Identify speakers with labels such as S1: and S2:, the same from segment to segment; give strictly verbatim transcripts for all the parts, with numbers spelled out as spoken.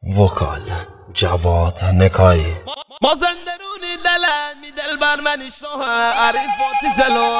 S1: وکال جواد نکایی
S2: ما زندرونی دلم می دل بر منی شوه عریفاتی زلو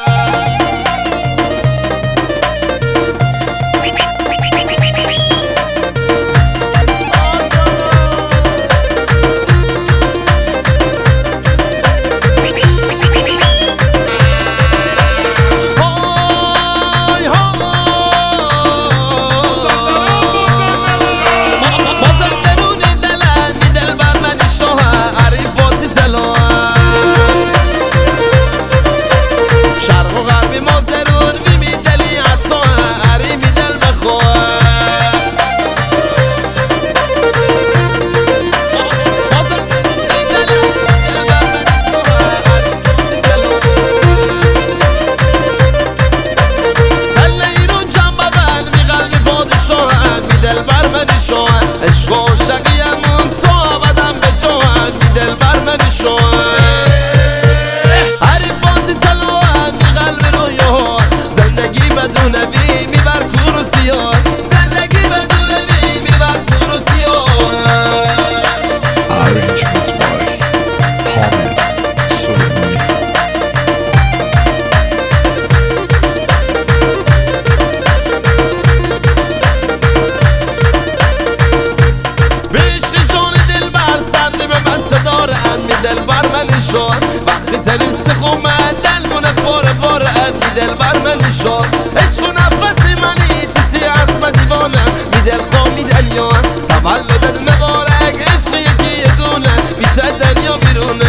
S2: دل بر من شد وقتی سریست خومد دل مونه پاره پاره می دل بر من شد عشق و نفسی منی تیسی اسم دیوانه می دل خواه می دنیان تولدت مبارک عشق یکی یه دونه می سد دنیا بیرونه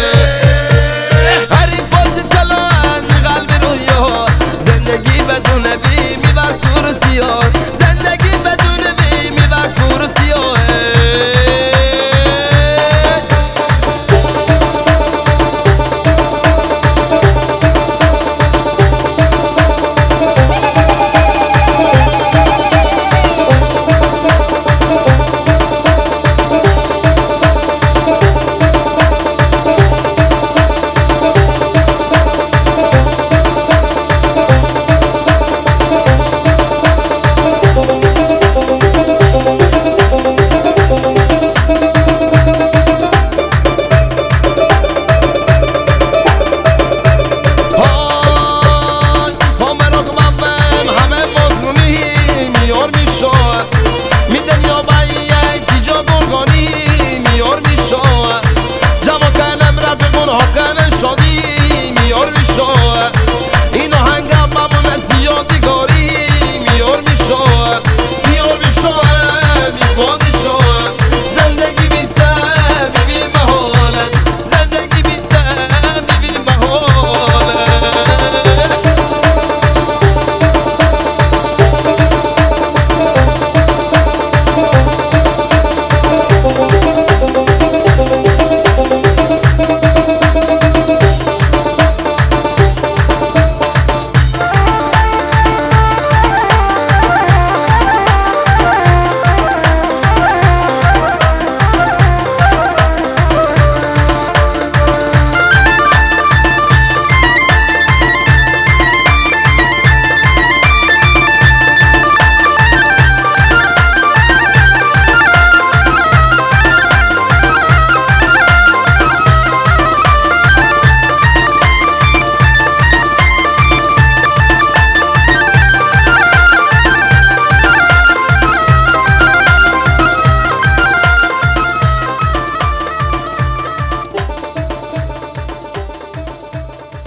S2: حریفاتی سلام می قلبی رویه زندگی بدون بی می بر کورسی ها زندگی بدون بی می بر کورسی ها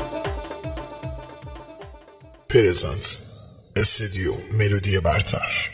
S3: پرزنت استودیو ملودی برتر.